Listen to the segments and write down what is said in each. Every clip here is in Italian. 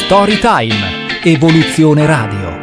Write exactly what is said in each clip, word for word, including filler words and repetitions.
Storytime, Evoluzione Radio.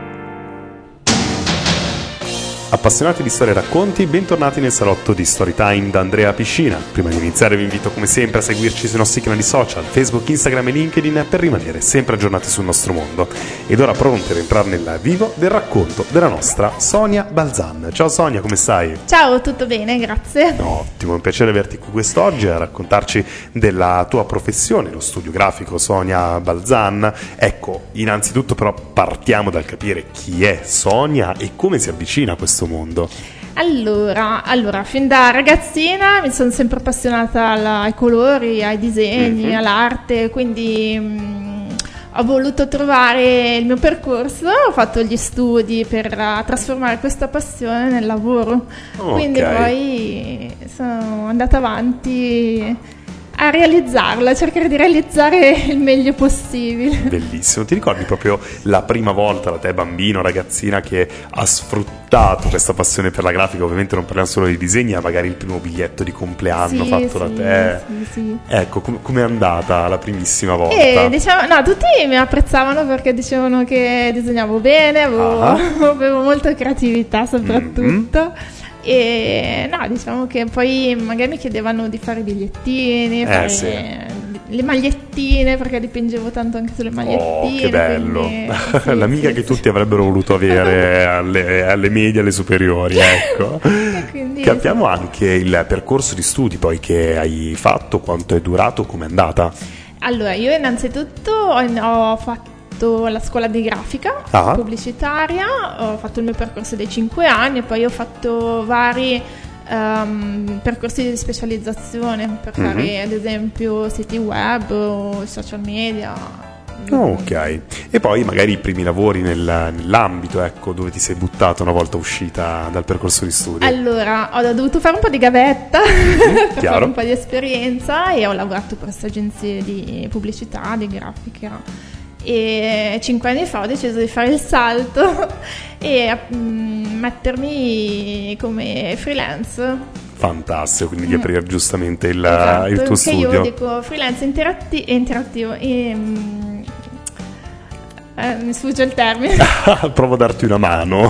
Appassionati di storie e racconti, bentornati nel salotto di Storytime da Andrea Piscina. Prima di iniziare vi invito come sempre a seguirci sui nostri canali social, Facebook, Instagram e LinkedIn per rimanere sempre aggiornati sul nostro mondo. Ed ora pronti ad entrare nel vivo del racconto della nostra Sonia Balzan. Ciao Sonia, come stai? Ciao, tutto bene, grazie. Ottimo, è un piacere averti qui quest'oggi a raccontarci della tua professione, lo studio grafico Sonia Balzan. Ecco, innanzitutto però partiamo dal capire chi è Sonia e come si avvicina a questo mondo. Allora, allora, fin da ragazzina mi sono sempre appassionata alla, ai colori, ai disegni, mm-hmm. all'arte, quindi mh, ho voluto trovare il mio percorso, ho fatto gli studi per uh, trasformare questa passione nel lavoro, okay. Quindi poi sono andata avanti a realizzarla, a cercare di realizzare il meglio possibile. Bellissimo, ti ricordi proprio la prima volta da te bambino, ragazzina, che ha sfruttato questa passione per la grafica? Ovviamente non parliamo solo di disegni, ma magari il primo biglietto di compleanno sì, fatto sì, da te. Sì, sì. Ecco, com- com'è andata la primissima volta? E diciamo, no, tutti mi apprezzavano perché dicevano che disegnavo bene, avevo, avevo molta creatività soprattutto. Mm-hmm. E no, diciamo che poi magari mi chiedevano di fare bigliettini, eh, fare sì. le magliettine, perché dipingevo tanto anche sulle magliettine. Oh, che bello! Quindi, sì, l'amica sì, che sì. tutti avrebbero voluto avere alle, alle medie, alle superiori, ecco. Quindi, capiamo anche il percorso di studi poi che hai fatto, quanto è durato, com'è andata? Allora, io innanzitutto ho, ho fatto la scuola di grafica ah. pubblicitaria, ho fatto il mio percorso dei cinque anni e poi ho fatto vari um, percorsi di specializzazione per mm-hmm. fare ad esempio siti web o social media. Oh, ok, e poi magari i primi lavori nel, nell'ambito, ecco, dove ti sei buttata una volta uscita dal percorso di studio. Allora, ho dovuto fare un po' di gavetta mm-hmm. per Chiaro. fare un po' di esperienza e ho lavorato presso agenzie di pubblicità, di grafica. E cinque anni fa ho deciso di fare il salto e mm, mettermi come freelance. Fantastico, quindi di aprire giustamente il, esatto, il tuo studio. Io dico freelance interatti- interattivo e, mm, eh, mi sfugge il termine. Provo a darti una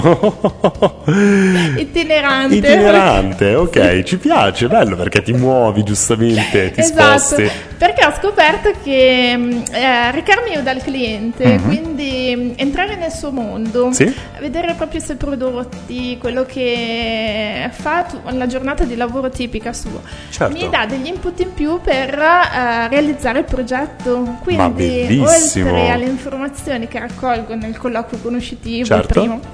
mano. Itinerante. Itinerante, ok, sì. Ci piace, bello perché ti muovi giustamente, ti esatto, sposti. Perché ho scoperto che eh, recarmi dal cliente, mm-hmm. quindi entrare nel suo mondo, sì? vedere proprio i suoi prodotti, quello che fa tu, la giornata di lavoro tipica sua, certo. mi dà degli input in più per uh, realizzare il progetto. Quindi Ma oltre alle informazioni che raccolgo nel colloquio conoscitivo, certo. il primo,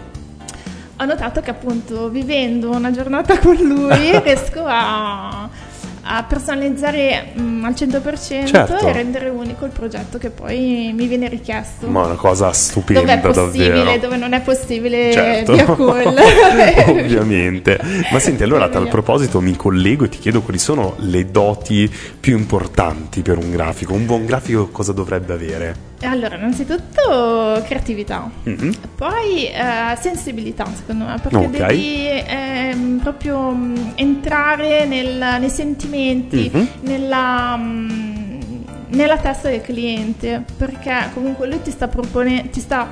ho notato che appunto vivendo una giornata con lui riesco a, a personalizzare mh, al cento per cento certo. e rendere unico il progetto che poi mi viene richiesto. Ma una cosa stupenda, dove è possibile, davvero. Dove non è possibile, certo. via call. Ovviamente. Ma senti, allora a tal proposito mi collego e ti chiedo quali sono le doti più importanti per un grafico. Un buon grafico cosa dovrebbe avere? Allora, innanzitutto creatività, mm-hmm. poi eh, sensibilità, secondo me, perché okay. devi ehm, proprio mh, entrare nel, nei sentimenti, mm-hmm. nella, mh, nella testa del cliente, perché comunque lui ti sta proponendo, ti sta,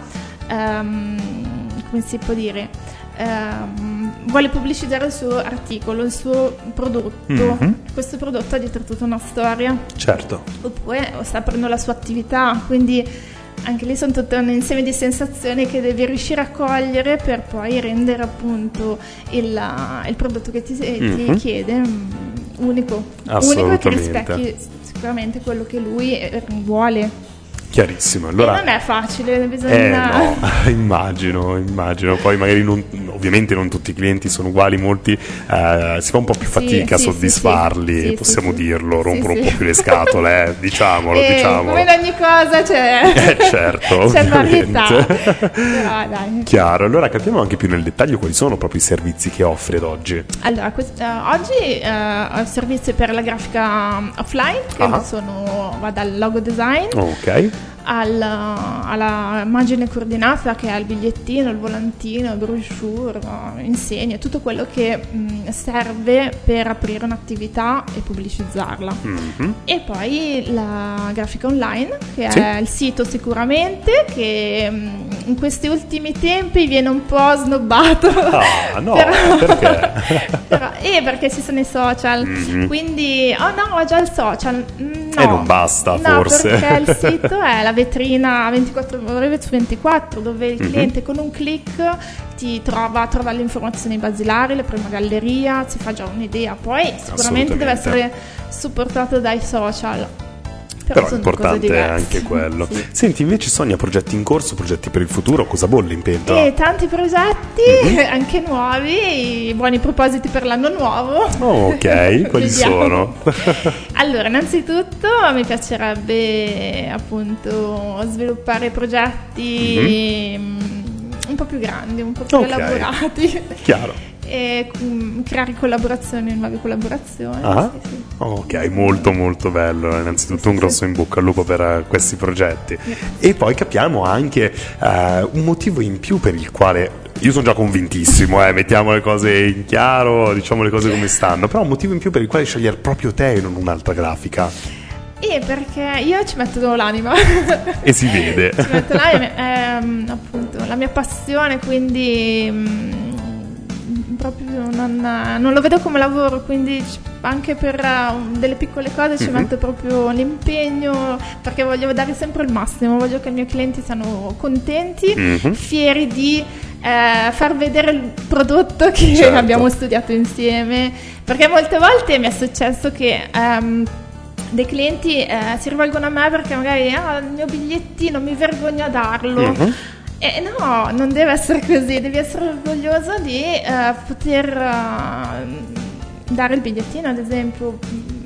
ehm, come si può dire, ehm, vuole pubblicizzare il suo articolo, il suo prodotto. Mm-hmm. Questo prodotto ha dietro tutta una storia. Certo. Oppure sta aprendo la sua attività, quindi anche lì sono tutto un insieme di sensazioni che devi riuscire a cogliere per poi rendere appunto il, il prodotto che ti, mm-hmm. ti chiede um, unico. Unico e che rispecchi sicuramente quello che lui vuole. Chiarissimo, allora e non è facile, bisogna... Eh no, immagino, immagino, poi magari non, ovviamente non tutti i clienti sono uguali, molti eh, si fa un po' più fatica sì, a soddisfarli, sì, sì, possiamo sì, dirlo, rompono sì, un po' sì. più le scatole, eh, diciamolo, e diciamolo. Come in ogni cosa c'è, eh, certo, c'è ovviamente. varietà. Però, dai. Chiaro, allora capiamo anche più nel dettaglio quali sono proprio i servizi che offri ad oggi. Allora, quest- uh, oggi uh, ho il servizio per la grafica offline, che ah. sono, va dal logo design. Ok. al, alla immagine coordinata che è il bigliettino, il volantino, il brochure, insegne, tutto quello che mh, serve per aprire un'attività e pubblicizzarla. Mm-hmm. E poi la grafica online, che sì. è il sito sicuramente, che mh, in questi ultimi tempi viene un po' snobbato. Ah, no, però, perché? però, eh, perché ci sono i social, mm-hmm. quindi, oh no, ho già il social. No, e non basta, no, forse. Perché il sito è la vetrina ventiquattro ore su ventiquattro, dove il cliente mm-hmm. con un click ti trova, trova le informazioni basilari, la prima galleria, si fa già un'idea, poi sicuramente deve essere supportato dai social. Però, Però è importante anche quello. Sì. Senti, invece Sonia, progetti in corso, progetti per il futuro, cosa bolle in pentola? E tanti progetti, mm-hmm. anche nuovi, buoni propositi per l'anno nuovo. Oh, ok, quali sono? Allora, innanzitutto mi piacerebbe appunto sviluppare progetti mm-hmm. un po' più grandi, un po' più okay. elaborati. Chiaro. E um, creare collaborazioni, nuove collaborazioni. Ah, sì, sì. ok, molto molto bello. Innanzitutto sì, un grosso sì. in bocca al lupo per uh, questi progetti. Sì. E poi capiamo anche uh, un motivo in più per il quale io sono già convintissimo, eh, mettiamo le cose in chiaro, diciamo le cose come stanno, però un motivo in più per il quale scegliere proprio te e non un'altra grafica. E perché io ci metto l'anima. E si vede. Ci metto l'anima, è um, appunto la mia passione, quindi um, proprio non, non lo vedo come lavoro, quindi anche per uh, delle piccole cose ci mm-hmm. metto proprio l'impegno, perché voglio dare sempre il massimo, voglio che i miei clienti siano contenti, mm-hmm. fieri di eh, far vedere il prodotto che certo. abbiamo studiato insieme, perché molte volte mi è successo che um, dei clienti eh, si rivolgono a me perché magari ah, il mio bigliettino mi vergogno a darlo. Mm-hmm. E no, non deve essere così, devi essere orgoglioso di uh, poter uh, dare il bigliettino, ad esempio,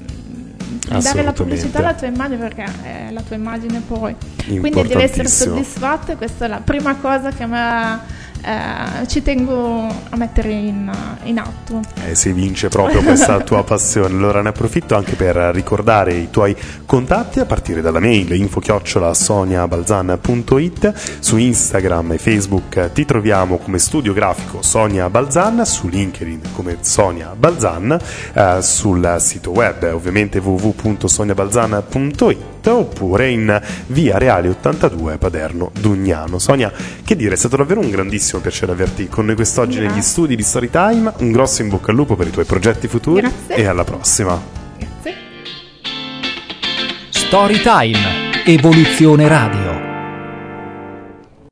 dare la pubblicità alla tua immagine, perché è la tua immagine poi. Quindi devi essere soddisfatto, e questa è la prima cosa che a me Uh, ci tengo a mettere in, in atto. Eh, si vince proprio questa tua passione. Allora ne approfitto anche per ricordare i tuoi contatti a partire dalla mail info chiocciola sonia balzan punto it. Su Instagram e Facebook ti troviamo come studio grafico Sonia Balzan, su LinkedIn come Sonia Balzan, uh, sul sito web ovviamente w w w punto sonia balzan punto it, oppure in via Reale ottantadue Paderno Dugnano. Sonia, che dire, è stato davvero un grandissimo piacere averti con noi quest'oggi Grazie. negli studi di Storytime. Un grosso in bocca al lupo per i tuoi progetti futuri. Grazie. E alla prossima. Grazie. Storytime, Evoluzione Radio.